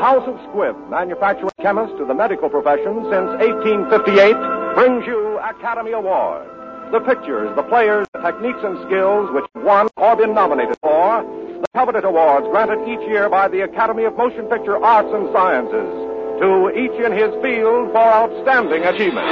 House of Squibb, manufacturing chemist to the medical profession since 1858, brings you Academy Award. The pictures, the players, the techniques and skills which won or been nominated for the coveted awards granted each year by the Academy of Motion Picture Arts and Sciences to each in his field for outstanding achievement.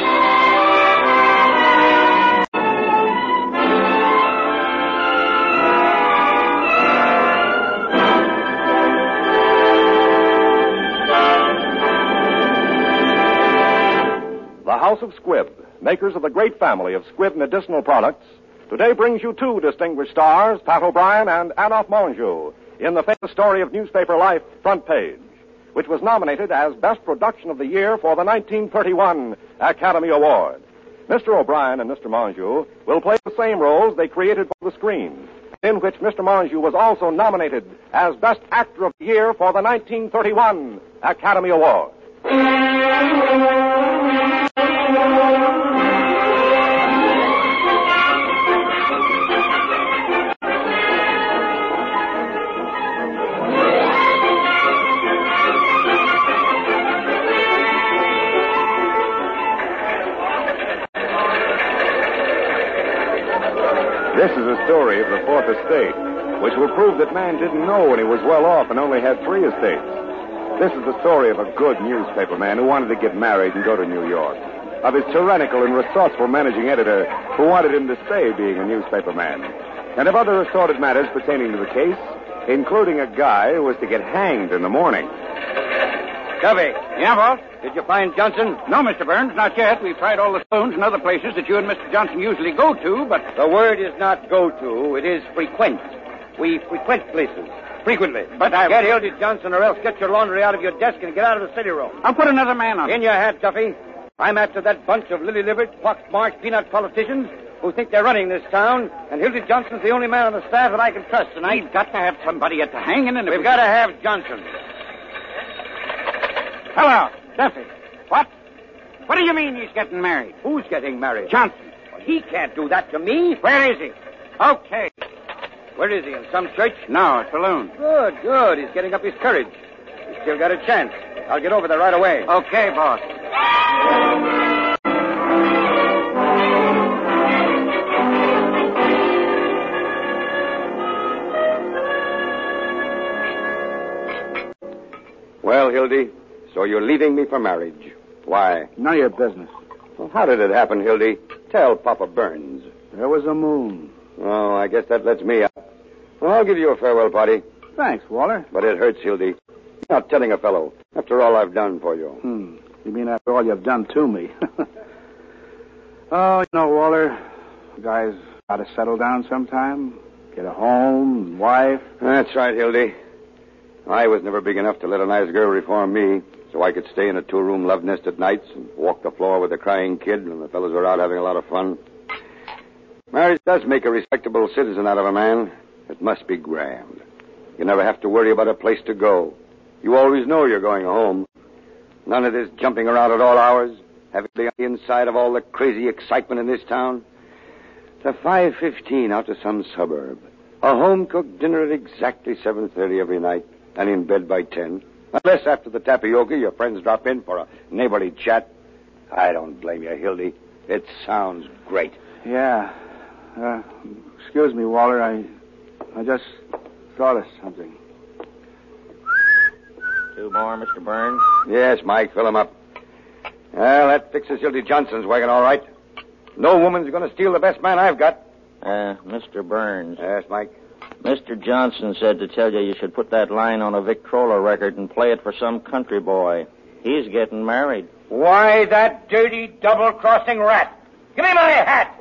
The House of Squibb, makers of the great family of Squibb medicinal products, today brings you two distinguished stars, Pat O'Brien and Adolphe Menjou, in the famous story of newspaper life, Front Page, which was nominated as Best Production of the Year for the 1931 Academy Award. Mr. O'Brien and Mr. Menjou will play the same roles they created for the screen, in which Mr. Menjou was also nominated as Best Actor of the Year for the 1931 Academy Award. This is a story of the Fourth Estate, which will prove that man didn't know when he was well off and only had 3 estates. This is the story of a good newspaper man who wanted to get married and go to New York, of his tyrannical and resourceful managing editor who wanted him to stay being a newspaper man, and of other assorted matters pertaining to the case, including a guy who was to get hanged in the morning. Covey. Yeah, boss? Did you find Johnson? No, Mr. Burns, not yet. We've tried all the saloons and other places that you and Mr. Johnson usually go to, but... The word is not go to, it is frequent. We frequent places. Frequently. But I... Get Hildy Johnson or else get your laundry out of your desk and get out of the city room. I'll put another man on. In your hat, Duffy. I'm after that bunch of lily-livered, pock-marked peanut politicians who think they're running this town, and Hildy Johnson's the only man on the staff that I can trust, and We've got to have somebody at the hanging, and... We've got to have Johnson. Hello, Duffy. What? What do you mean he's getting married? Who's getting married? Johnson. Well, he can't do that to me. Where is he? Okay. Where is he, in some church? No, a saloon. Good, good. He's getting up his courage. He's still got a chance. I'll get over there right away. Okay, boss. Well, Hildy, so you're leaving me for marriage. Why? None of your business. Well, how did it happen, Hildy? Tell Papa Burns. There was a moon. Oh, I guess that lets me out. Well, I'll give you a farewell party. Thanks, Walter. But it hurts, Hildy. Not telling a fellow, after all I've done for you. You mean after all you've done to me? Oh, you know, Walter, guys got to settle down sometime. Get a home, and wife. That's right, Hildy. I was never big enough to let a nice girl reform me, so I could stay in a 2-room love nest at nights and walk the floor with a crying kid when the fellas were out having a lot of fun. Marriage does make a respectable citizen out of a man. It must be grand. You never have to worry about a place to go. You always know you're going home. None of this jumping around at all hours, having to be on the inside of all the crazy excitement in this town. To 5:15 out to some suburb. A home-cooked dinner at exactly 7:30 every night, and in bed by 10. Unless after the tapioca your friends drop in for a neighborly chat. I don't blame you, Hildy. It sounds great. Yeah. Excuse me, Walter. I just thought of something. 2 more, Mr. Burns? Yes, Mike, fill him up. Well, that fixes Hildy Johnson's wagon all right. No woman's going to steal the best man I've got. Mr. Burns. Yes, Mike? Mr. Johnson said to tell you should put that line on a Victrola record and play it for some country boy. He's getting married. Why, that dirty, double-crossing rat. Give me my hat!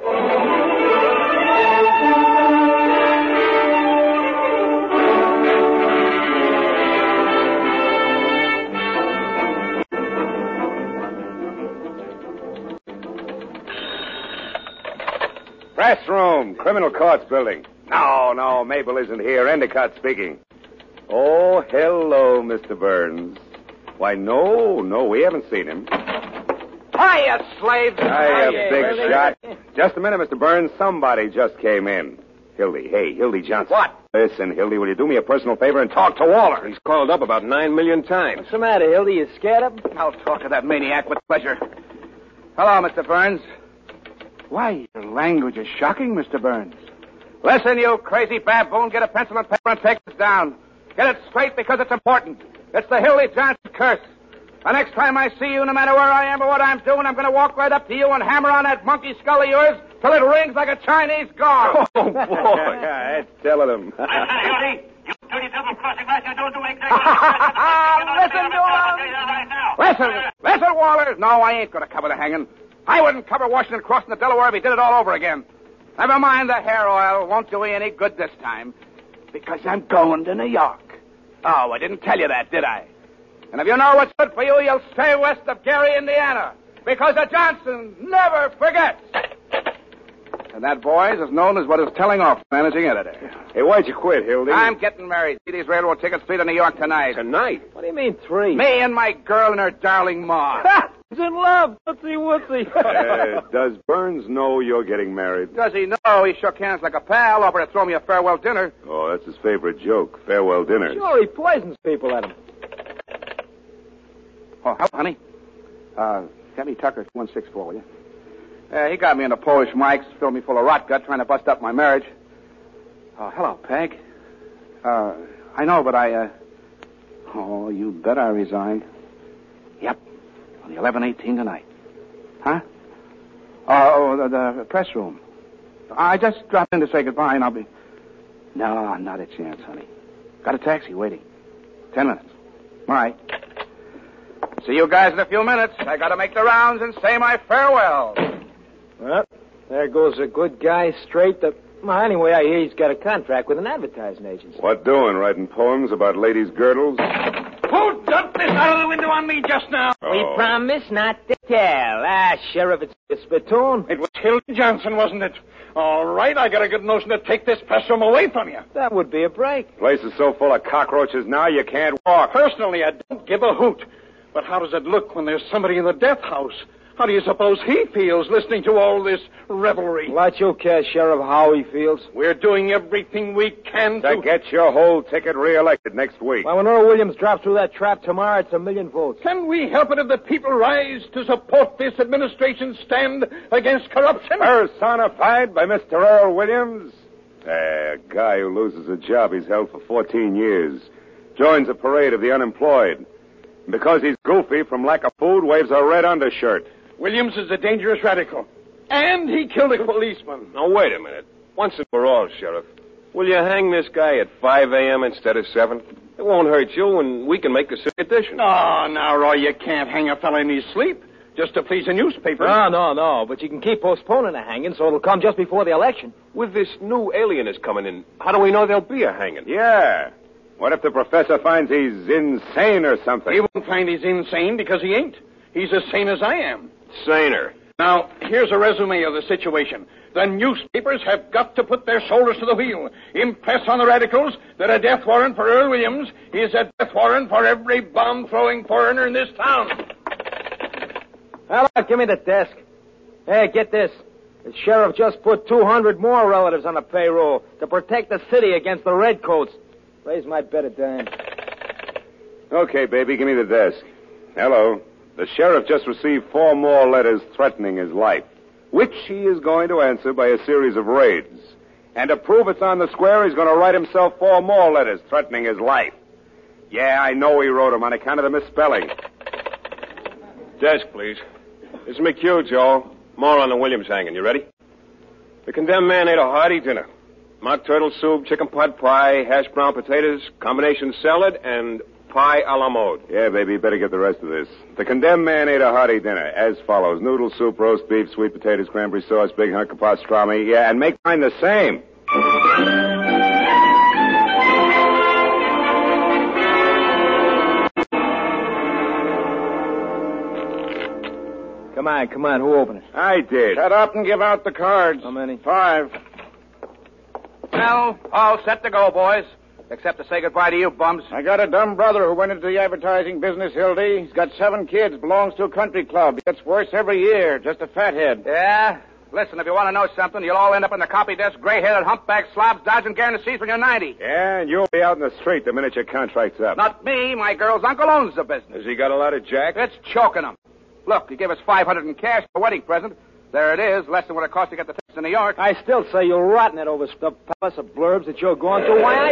Press room, criminal courts building. No, Mabel isn't here. Endicott speaking. Oh, hello, Mr. Burns. Why, no, we haven't seen him. Hiya, slave! Hiya, big shot. Just a minute, Mr. Burns. Somebody just came in. Hildy, hey, Hildy Johnson. What? Listen, Hildy, will you do me a personal favor and talk to Waller? He's called up about 9 million times. What's the matter, Hildy? You scared of him? I'll talk to that maniac with pleasure. Hello, Mr. Burns. Why, your language is shocking, Mr. Burns. Listen, you crazy baboon. Get a pencil and paper and take this down. Get it straight because it's important. It's the Hildy Johnson curse. The next time I see you, no matter where I am or what I'm doing, I'm going to walk right up to you and hammer on that monkey skull of yours till it rings like a Chinese gong. Oh, boy. Yeah, that's telling him. Hildy, you dirty double-crossing lass, you don't do exactly what Listen to him. Listen, Waller. No, I ain't going to cover the hanging. I wouldn't cover Washington crossing the Delaware if he did it all over again. Never mind the hair oil. Won't do you any good this time. Because I'm going to New York. Oh, I didn't tell you that, did I? And if you know what's good for you, you'll stay west of Gary, Indiana. Because the Johnson never forgets. And that, boys, is known as what is telling off managing editor. Hey, why'd you quit, Hildy? I'm getting married. See these railroad tickets, 3 to New York tonight. Tonight? What do you mean, 3? Me and my girl and her darling ma. He's in love. Whoopsie. Does Burns know you're getting married? Does he know? He shook hands like a pal, offered to throw me a farewell dinner. Oh, that's his favorite joke, farewell dinners. Sure, he poisons people at him. Oh, hello, honey. Get me Tucker 164, will you? He got me into Polish mics, filled me full of rot gut, trying to bust up my marriage. Oh, hello, Peg. I know, but Oh, you bet I resigned. Yep. On the 11:18 tonight. Huh? The press room. I just dropped in to say goodbye, and I'll be... No, not a chance, honey. Got a taxi waiting. 10 minutes. All right. See you guys in a few minutes. I got to make the rounds and say my farewell. Well, there goes a good guy straight to... Well, anyway, I hear he's got a contract with an advertising agency. What doing, writing poems about ladies' girdles? Who dumped this out of the window on me just now? We promise not to tell. Sheriff, it's a spittoon. It was Hildy Johnson, wasn't it? All right, I got a good notion to take this press room away from you. That would be a break. Place is so full of cockroaches now you can't walk. Personally, I don't give a hoot. But how does it look when there's somebody in the death house? How do you suppose he feels listening to all this revelry? Let you care, Sheriff, how he feels. We're doing everything we can to get your whole ticket reelected next week. Well, when Earl Williams drops through that trap tomorrow, it's 1 million votes. Can we help it if the people rise to support this administration's stand against corruption? Personified by Mr. Earl Williams? A guy who loses a job he's held for 14 years. Joins a parade of the unemployed. And because he's goofy from lack of food, waves a red undershirt. Williams is a dangerous radical. And he killed a policeman. Now, wait a minute. Once and for all, Sheriff. Will you hang this guy at 5 a.m. instead of 7? It won't hurt you, and we can make a city edition. Oh, now, Roy, you can't hang a fella in his sleep just to please a newspaper. No. But you can keep postponing the hanging so it'll come just before the election. With this new alienist coming in, how do we know there'll be a hanging? Yeah. What if the professor finds he's insane or something? He won't find he's insane because he ain't. He's as sane as I am. Saner. Now, here's a resume of the situation. The newspapers have got to put their shoulders to the wheel. Impress on the radicals that a death warrant for Earl Williams is a death warrant for every bomb-throwing foreigner in this town. Hello, give me the desk. Hey, get this. The sheriff just put 200 more relatives on the payroll to protect the city against the redcoats. Raise my bet a dime. Okay, baby, give me the desk. Hello. The sheriff just received 4 more letters threatening his life, which he is going to answer by a series of raids. And to prove it's on the square, he's going to write himself 4 more letters threatening his life. Yeah, I know he wrote them on account of the misspelling. Desk, please. This is McHugh, Joe. More on the Williams hanging. You ready? The condemned man ate a hearty dinner. Mock turtle soup, chicken pot pie, hash brown potatoes, combination salad, and pie a la mode. Yeah, baby, you better get the rest of this. The condemned man ate a hearty dinner as follows. Noodle soup, roast beef, sweet potatoes, cranberry sauce, big hunk of pastrami. Yeah, and make mine the same. Come on. Who opened it? I did. Shut up and give out the cards. How many? 5. Well, all set to go, boys. Except to say goodbye to you, bums. I got a dumb brother who went into the advertising business, Hildy. He's got 7 kids, belongs to a country club. He gets worse every year, just a fathead. Yeah? Listen, if you want to know something, you'll all end up in the copy desk, gray-headed, humpback slobs dodging guarantees when you're 90. Yeah, and you'll be out in the street the minute your contract's up. Not me. My girl's uncle owns the business. Has he got a lot of jack? It's choking him. Look, he gave us $500 in cash for a wedding present. There it is, less than what it cost to get the tickets to New York. I still say you're rotting that overstuffed palace of blurbs that you're going through. Why,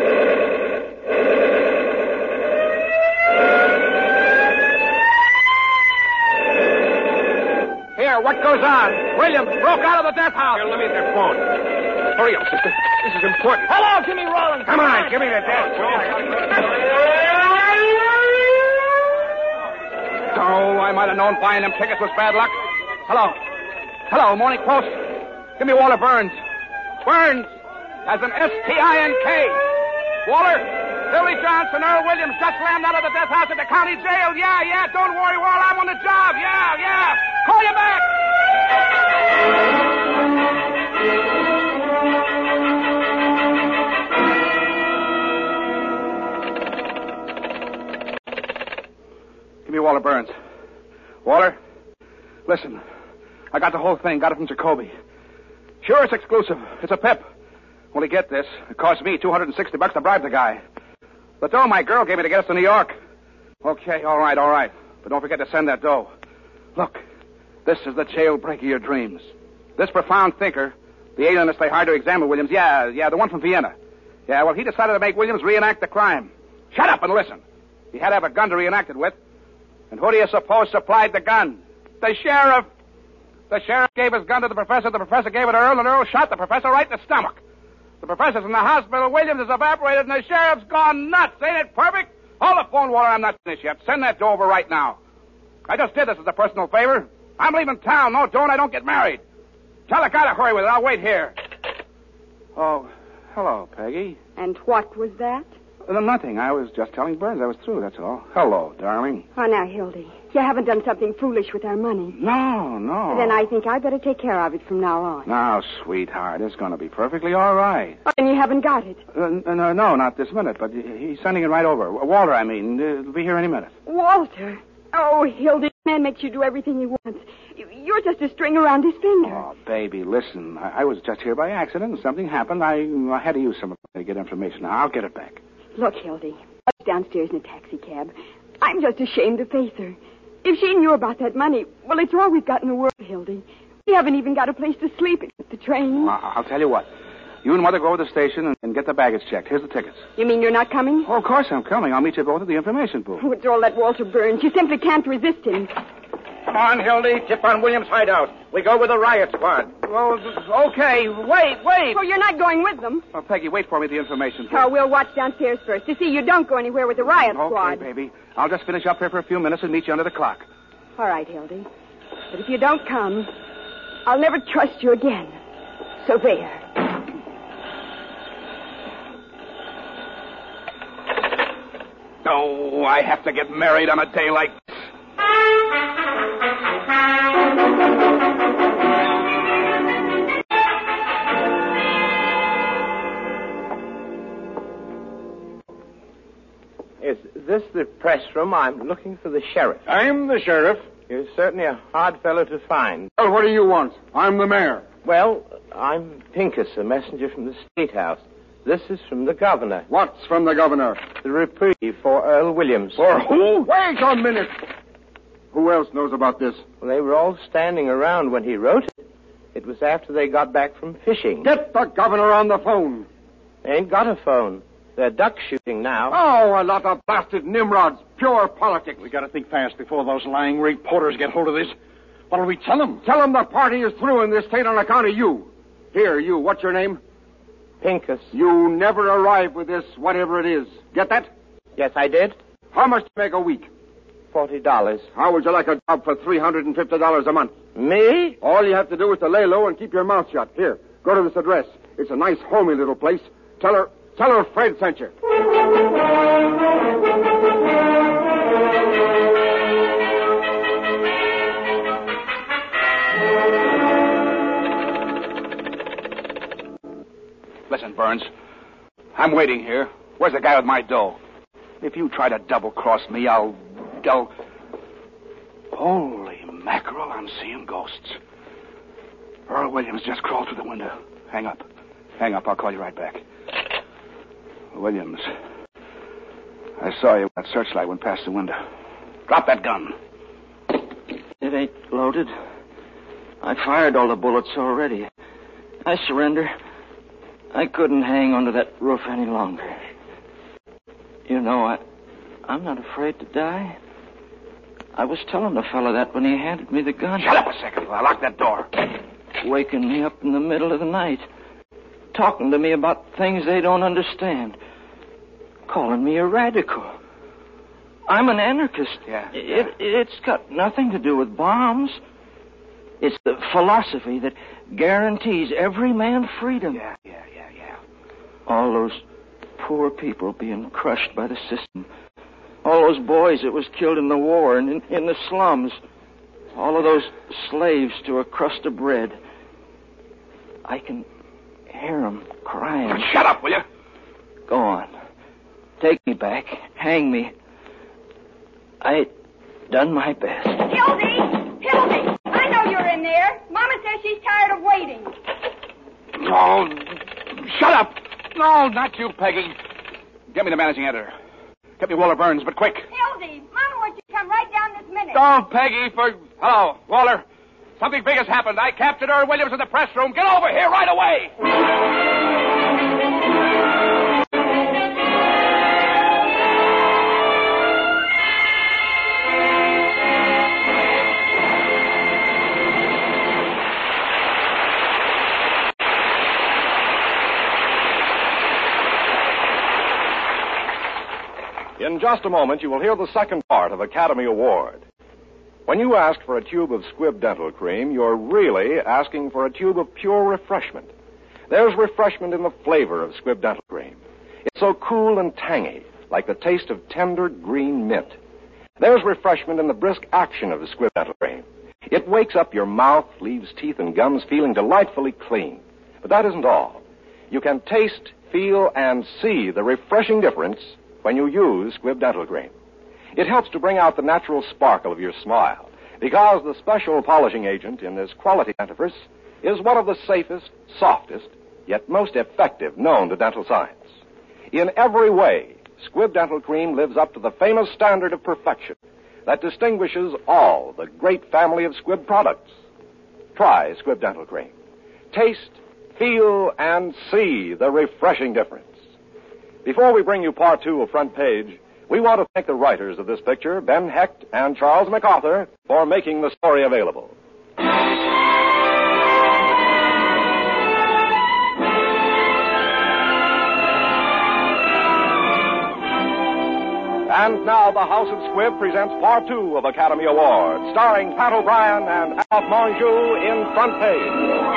Here, what goes on? Williams broke out of the death house. Here, let me get that phone. Hurry up, sister. This is important. Hello, Jimmy Rollins. Come on, give me the desk, Joe. Oh, I might have known buying them tickets was bad luck. Hello, Morning Post. Give me Walter Burns. Burns, as an S-T-I-N-K. Walter, Billy Johnson, Earl Williams just slammed out of the death house at the county jail. Yeah, don't worry, Walt, I'm on the job. Yeah. Call you back. Give me Walter Burns. Walter, listen. I got the whole thing. Got it from Jacoby. Sure, it's exclusive. It's a pip. Only get this. It cost me $260 to bribe the guy. The dough my girl gave me to get us to New York. Okay, all right. But don't forget to send that dough. Look, this is the jailbreak of your dreams. This profound thinker, the alienist they hired to examine Williams, yeah, the one from Vienna. Yeah, well, he decided to make Williams reenact the crime. Shut up and listen. He had to have a gun to reenact it with. And who do you suppose supplied the gun? The sheriff. The sheriff gave his gun to the professor gave it to Earl, and Earl shot the professor right in the stomach. The professor's in the hospital, Williams is evaporated, and the sheriff's gone nuts. Ain't it perfect? Hold the phone, Walter, I'm not finished yet. Send that dough over right now. I just did this as a personal favor. I'm leaving town. No, I don't get married. Tell the guy to hurry with it. I'll wait here. Oh, hello, Peggy. And what was that? Nothing. I was just telling Burns I was through, that's all. Hello, darling. Oh, now, Hildy, you haven't done something foolish with our money. No. Then I think I better take care of it from now on. Now, sweetheart, it's going to be perfectly all right. Oh, and you haven't got it? No, not this minute, but he's sending it right over. Walter, I mean. It'll be here any minute. Walter? Oh, Hildy, man makes you do everything he wants. You're just a string around his finger. Oh, baby, listen. I was just here by accident, and something happened. I had to use some of it to get information. Now, I'll get it back. Look, Hildy, I was downstairs in a taxi cab. I'm just ashamed to face her. If she knew about that money, well, it's all we've got in the world, Hildy. We haven't even got a place to sleep at the train. Well, I'll tell you what. You and Mother go to the station and get the baggage checked. Here's the tickets. You mean you're not coming? Oh, of course I'm coming. I'll meet you both at the information booth. Oh, it's all that Walter Burns. You simply can't resist him. Come on, Hildy. Tip on Williams' hideout. We go with the riot squad. Well, okay. Wait. Oh, you're not going with them? Oh, Peggy, wait for me at the information booth. Oh, we'll watch downstairs first to see you don't go anywhere with the riot squad. Okay, baby. I'll just finish up here for a few minutes and meet you under the clock. All right, Hildy. But if you don't come, I'll never trust you again. So there. Oh, I have to get married on a day like this. Is this the press room? I'm looking for the sheriff. I'm the sheriff. You're certainly a hard fellow to find. Well, what do you want? I'm the mayor. Well, I'm Pincus, a messenger from the State House. This is from the governor. What's from the governor? The reprieve for Earl Williams. For who? Wait a minute. Who else knows about this? Well, they were all standing around when he wrote it. It was after they got back from fishing. Get the governor on the phone. They ain't got a phone. They're duck shooting now. Oh, a lot of blasted nimrods. Pure politics. We gotta think fast before those lying reporters get hold of this. What'll we tell them? Tell them the party is through in this state on account of you. Here, you. What's your name? Pincus. You never arrive with this, whatever it is. Get that? Yes, I did. How much do you make a week? $40. How would you like a job for $350 a month? Me? All you have to do is to lay low and keep your mouth shut. Here, go to this address. It's a nice, homey little place. Tell her Fred sent you. Listen, Burns. I'm waiting here. Where's the guy with my dough? If you try to double-cross me, I'll... Holy mackerel, I'm seeing ghosts. Earl Williams just crawled through the window. Hang up. Hang up. I'll call you right back. Williams. I saw you when that searchlight went past the window. Drop that gun. It ain't loaded. I fired all the bullets already. I surrender. I couldn't hang onto that roof any longer. You know, I'm not afraid to die. I was telling the fellow that when he handed me the gun. Shut up a second. I'll lock that door. Waking me up in the middle of the night. Talking to me about things they don't understand. Calling me a radical. I'm an anarchist. Yeah. It's got nothing to do with bombs. It's the philosophy that guarantees every man freedom. Yeah. All those poor people being crushed by the system. All those boys that was killed in the war and in the slums. All of those slaves to a crust of bread. I can hear them crying. Shut up, will you? Go on. Take me back. Hang me. I done my best. Hildy! I know you're in there. Mama says she's tired of waiting. No. Shut up. No, not you, Peggy. Get me the managing editor. Get me Walter Burns, but quick. Hildy, Mama wants you to come right down this minute. Don't, Peggy, Hello, Walter. Something big has happened. I captured Earl Williams in the press room. Get over here right away. In just a moment, you will hear the second part of Academy Award. When you ask for a tube of Squibb Dental Cream, you're really asking for a tube of pure refreshment. There's refreshment in the flavor of Squibb Dental Cream. It's so cool and tangy, like the taste of tender green mint. There's refreshment in the brisk action of the Squibb Dental Cream. It wakes up your mouth, leaves teeth and gums feeling delightfully clean. But that isn't all. You can taste, feel, and see the refreshing difference when you use Squibb Dental Cream. It helps to bring out the natural sparkle of your smile, because the special polishing agent in this quality dentifrice is one of the safest, softest, yet most effective known to dental science. In every way, Squibb Dental Cream lives up to the famous standard of perfection that distinguishes all the great family of Squibb products. Try Squibb Dental Cream. Taste, feel, and see the refreshing difference. Before we bring you part two of Front Page, we want to thank the writers of this picture, Ben Hecht and Charles MacArthur, for making the story available. And now the House of Squibb presents part two of Academy Award, starring Pat O'Brien and Adolphe Menjou in Front Page.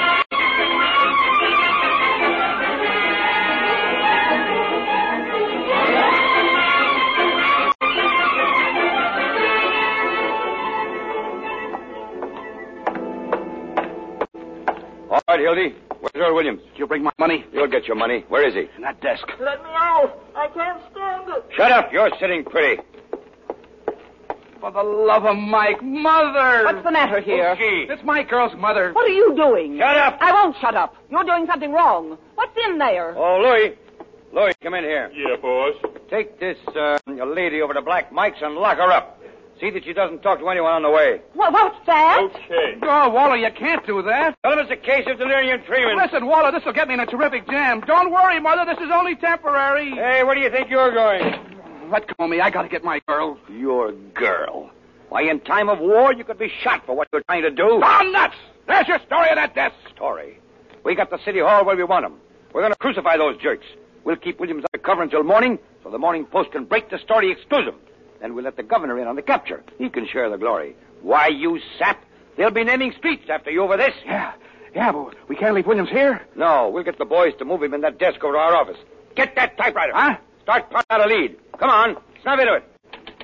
All right, Hildy. Where's Earl Williams? Did you bring my money? You'll get your money. Where is he? In that desk. Let me out. I can't stand it. Shut up. You're sitting pretty. For the love of Mike, Mother! What's the matter here? It's my girl's mother. What are you doing? Shut up! I won't shut up. You're doing something wrong. What's in there? Oh, Louis. Louis, come in here. Yeah, boss. Take this lady over to Black Mike's and lock her up. See that she doesn't talk to anyone on the way. What's that? Okay. Oh, Waller, you can't do that. Tell him it's a case of delirium tremens. Listen, Waller, this will get me in a terrific jam. Don't worry, Mother. This is only temporary. Hey, where do you think you're going? Let go of me. I got to get my girl. Your girl? Why, in time of war, you could be shot for what you're trying to do. Oh, nuts! There's your story of that desk. Story? We got the city hall where we want him. We're going to crucify those jerks. We'll keep Williams undercover until morning, so the Morning Post can break the story exclusive. Then we'll let the governor in on the capture. He can share the glory. Why, you sap, they'll be naming streets after you over this. Yeah, but we can't leave Williams here. No, we'll get the boys to move him in that desk over to our office. Get that typewriter. Huh? Start putting out a lead. Come on, snap into it.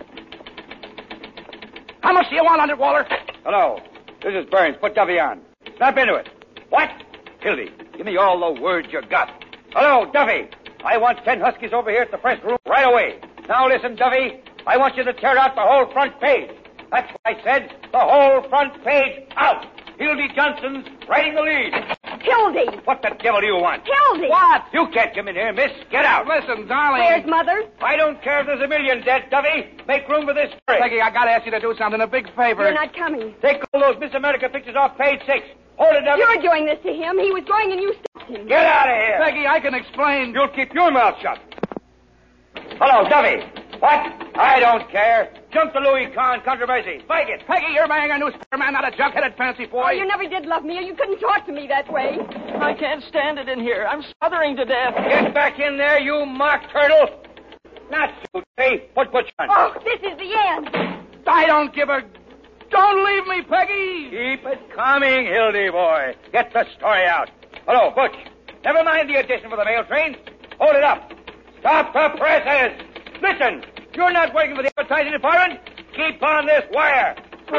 How much do you want on it, Waller? Hello, this is Burns. Put Duffy on. Snap into it. What? Hildy, give me all the words you got. Hello, Duffy. I want 10 Huskies over here at the press room right away. Now listen, Duffy. I want you to tear out the whole front page. That's what I said. The whole front page out. Hildy Johnson's riding the lead. Hildy! What the devil do you want? Hildy! What? You can't come in here, miss. Get out. Listen, darling. Where's Mother? I don't care if there's a million dead, Duffy. Make room for this story. Peggy, I gotta ask you to do something, a big favor. You're not coming. Take all those Miss America pictures off page 6. Hold it, Duffy. You're doing this to him. He was going and you stopped him. Get out of here. Peggy, I can explain. You'll keep your mouth shut. Hello, Duffy. What? I don't care. Jump the Louis Kahn controversy. Spike it. Peggy, you're marrying a newspaper man, not a junk-headed fancy boy. Oh, you never did love me, or you couldn't talk to me that way. I can't stand it in here. I'm smothering to death. Get back in there, you mock turtle. Not you, Duffy. Put Butch on. Oh, this is the end. I don't give a... Don't leave me, Peggy! Keep it coming, Hildy boy. Get the story out. Hello, Butch. Never mind the addition for the mail train. Hold it up. Stop the presses. Listen, you're not working for the advertising department. Keep on this wire.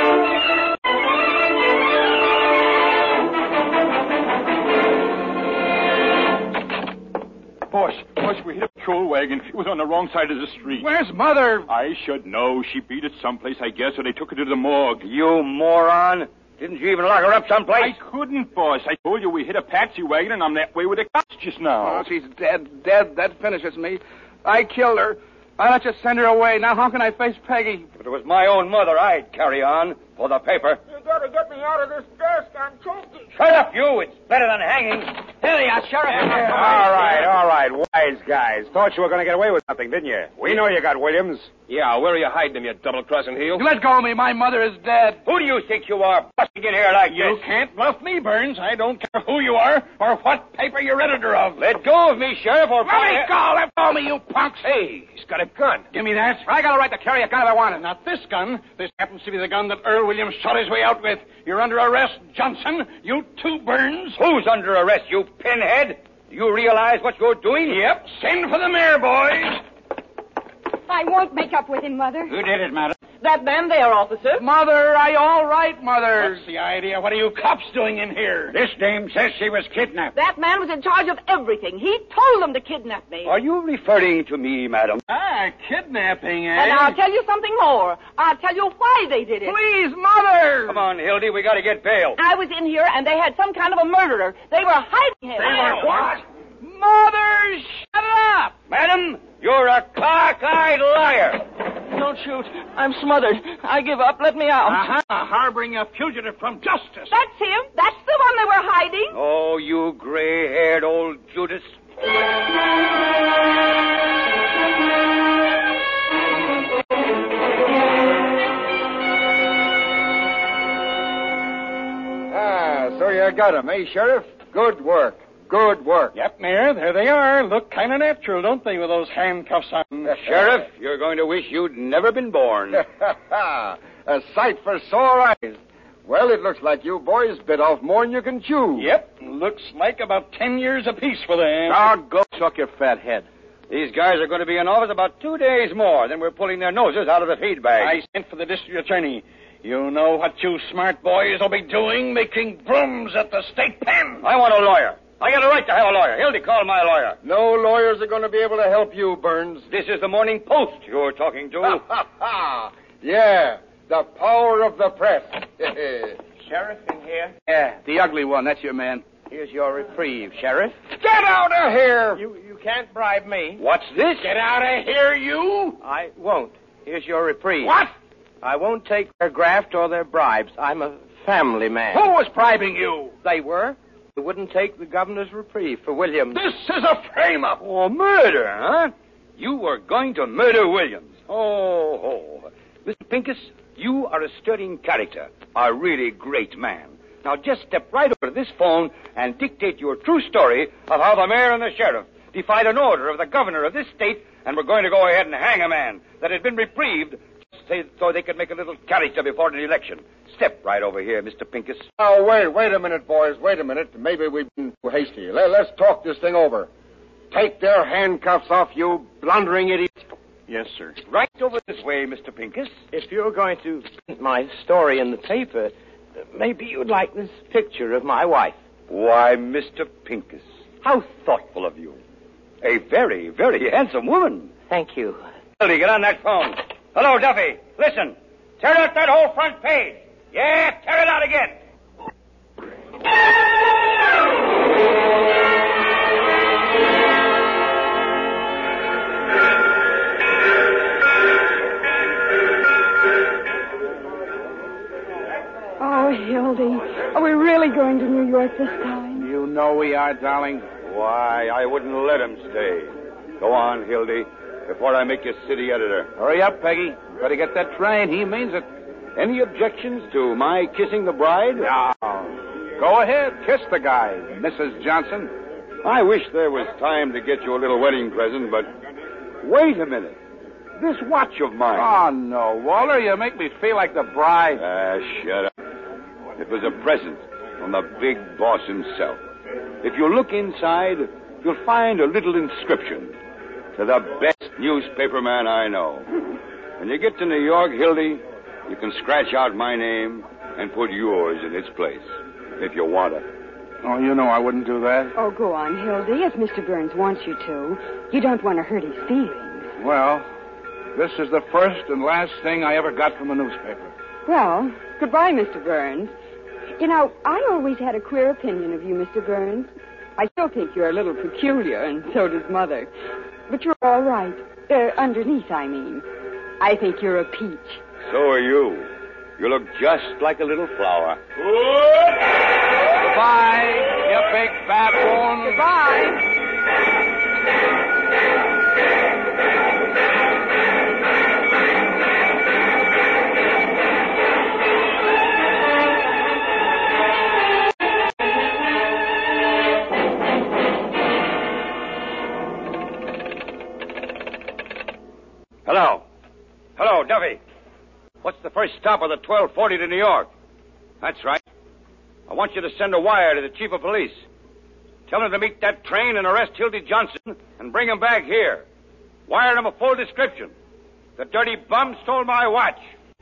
Boss, we hit a patrol wagon. It was on the wrong side of the street. Where's Mother? I should know. She beat it someplace, I guess, or they took her to the morgue. You moron. Didn't you even lock her up someplace? I couldn't, boss. I told you we hit a patsy wagon, and I'm that way with the cops just now. Oh, she's dead. That finishes me. I killed her. I let you send her away. Now how can I face Peggy? If it was my own mother, I'd carry on for the paper. You gotta get me out of this desk. I'm choking. Shut up, you. It's better than hanging. Here you are, Sheriff. All right. Wise guys. Thought you were going to get away with something, didn't you? We know you got Williams. Yeah, where are you hiding him, you double-crossing heel? Let go of me. My mother is dead. Who do you think you are, busting in here like You this? can't bluff me, Burns. I don't care who you are or what paper you're editor of. Let go of me, Sheriff, or... Let me go. Let go of me, you punks. Hey, he's got a gun. Give me that. I got a right to carry a gun if I want it. Not this gun. This happens to be the gun that Earl Williams shot his way out with. You're under arrest, Johnson. You too, Burns. Who's under arrest, you pinhead? Do you realize what you're doing? Yep. Send for the mayor, boys. I won't make up with him, Mother. Who did it, madam? That man there, officer. Mother, are you all right, Mother? What's the idea? What are you cops doing in here? This dame says she was kidnapped. That man was in charge of everything. He told them to kidnap me. Are you referring to me, madam? Ah, kidnapping, eh? And I'll tell you something more. I'll tell you why they did it. Please, Mother! Come on, Hildy, we gotta get bail. I was in here, and they had some kind of a murderer. They were hiding him. What? Mother, shut up! Madam, you're a cockeyed liar. Don't shoot. I'm smothered. I give up. Let me out. Aha, harboring a fugitive from justice. That's him. That's the one they were hiding. Oh, you gray-haired old Judas. So you got him, eh, Sheriff? Good work. Good work. Yep, Mayor, there they are. Look kind of natural, don't they, with those handcuffs on? Sheriff, you're going to wish you'd never been born. A sight for sore eyes. Well, it looks like you boys bit off more than you can chew. Yep, looks like about 10 years apiece for them. Go suck your fat head. These guys are going to be in office about 2 days more. Then we're pulling their noses out of the feed bag. I sent for the district attorney. You know what you smart boys will be doing, making brooms at the state pen. I want a lawyer. I got a right to have a lawyer. Hildy, call my lawyer. No lawyers are going to be able to help you, Burns. This is the Morning Post you're talking to. Yeah, the power of the press. Sheriff in here? Yeah, the ugly one. That's your man. Here's your reprieve, Sheriff. Get out of here! You can't bribe me. What's this? Get out of here, you! I won't. Here's your reprieve. What? I won't take their graft or their bribes. I'm a family man. Who was bribing you? They were. They wouldn't take the governor's reprieve for Williams. This is a frame-up. Oh, murder, huh? You were going to murder Williams. Oh. Mr. Pincus, you are a sterling character, a really great man. Now just step right over to this phone and dictate your true story of how the mayor and the sheriff defied an order of the governor of this state and were going to go ahead and hang a man that had been reprieved so they could make a little character before the election. Step right over here, Mr. Pincus. Oh, wait a minute, boys. Wait a minute. Maybe we've been too hasty. Let's talk this thing over. Take their handcuffs off, you blundering idiot. Yes, sir. Right over this way, Mr. Pincus. If you're going to print my story in the paper, maybe you'd like this picture of my wife. Why, Mr. Pincus, how thoughtful of you. A very, very handsome woman. Thank you. Hildy, get on that phone. Hello, Duffy. Listen. Tear out that whole front page. Yeah, tear it out again. Are we really going to New York this time? You know we are, darling. Why, I wouldn't let him stay. Go on, Hildy, before I make you city editor. Hurry up, Peggy. Better get that train. He means it. Any objections to my kissing the bride? No. Go ahead. Kiss the guy, Mrs. Johnson. I wish there was time to get you a little wedding present, but wait a minute. This watch of mine. Oh, no, Walter. You make me feel like the bride. Shut up. It was a present from the big boss himself. If you look inside, you'll find a little inscription. To the best newspaper man I know. When you get to New York, Hildy, you can scratch out my name and put yours in its place, if you want it. Oh, you know I wouldn't do that. Oh, go on, Hildy, if Mr. Burns wants you to. You don't want to hurt his feelings. Well, this is the first and last thing I ever got from a newspaper. Well, goodbye, Mr. Burns. You know, I always had a queer opinion of you, Mr. Burns. I still think you're a little peculiar, and so does Mother. But you're all right. Underneath, I mean. I think you're a peach. So are you. You look just like a little flower. Goodbye, you big baboon. Goodbye. Hello. Hello, Duffy. What's the first stop of the 1240 to New York? That's right. I want you to send a wire to the chief of police. Tell him to meet that train and arrest Hildy Johnson and bring him back here. Wire him a full description. The dirty bum stole my watch.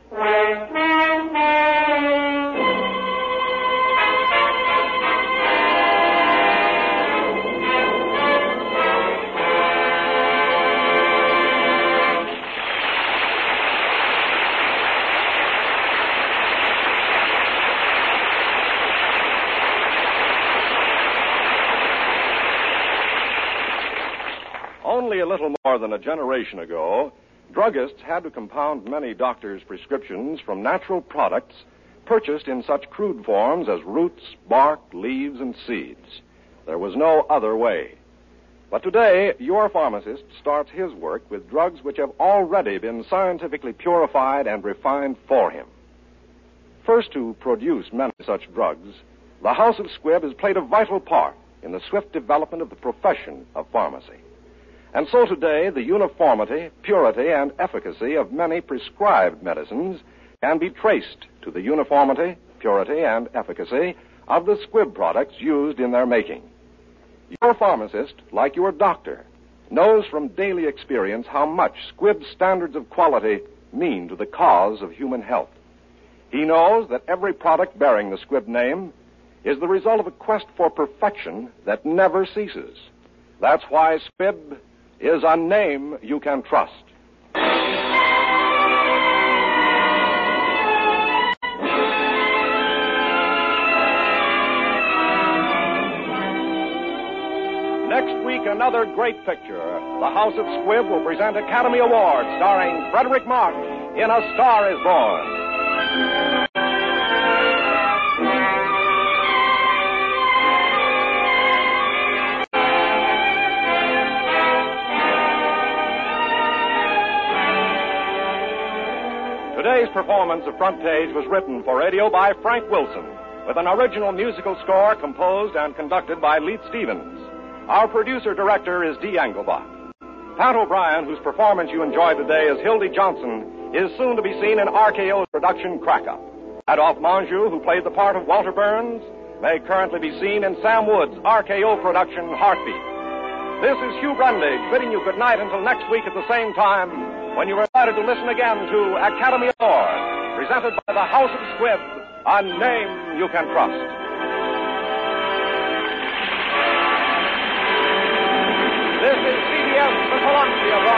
Only a little more than a generation ago, druggists had to compound many doctors' prescriptions from natural products purchased in such crude forms as roots, bark, leaves, and seeds. There was no other way. But today, your pharmacist starts his work with drugs which have already been scientifically purified and refined for him. First to produce many such drugs, the House of Squibb has played a vital part in the swift development of the profession of pharmacy. And so today, the uniformity, purity, and efficacy of many prescribed medicines can be traced to the uniformity, purity, and efficacy of the Squibb products used in their making. Your pharmacist, like your doctor, knows from daily experience how much Squibb's standards of quality mean to the cause of human health. He knows that every product bearing the Squibb name is the result of a quest for perfection that never ceases. That's why Squibb is a name you can trust. Next week, another great picture. The House of Squibb will present Academy Awards starring Frederick March in A Star is Born. Today's performance of Front Page was written for radio by Frank Wilson, with an original musical score composed and conducted by Leith Stevens. Our producer-director is Dee Engelbach. Pat O'Brien, whose performance you enjoyed today as Hildy Johnson, is soon to be seen in RKO's production Crack-Up. Adolphe Menjou, who played the part of Walter Burns, may currently be seen in Sam Wood's RKO production Heartbeat. This is Hugh Brundage bidding you good night until next week at the same time, when you are invited to listen again to Academy Award, presented by the House of Squibb, a name you can trust. This is CBS, the Columbia Broadcasting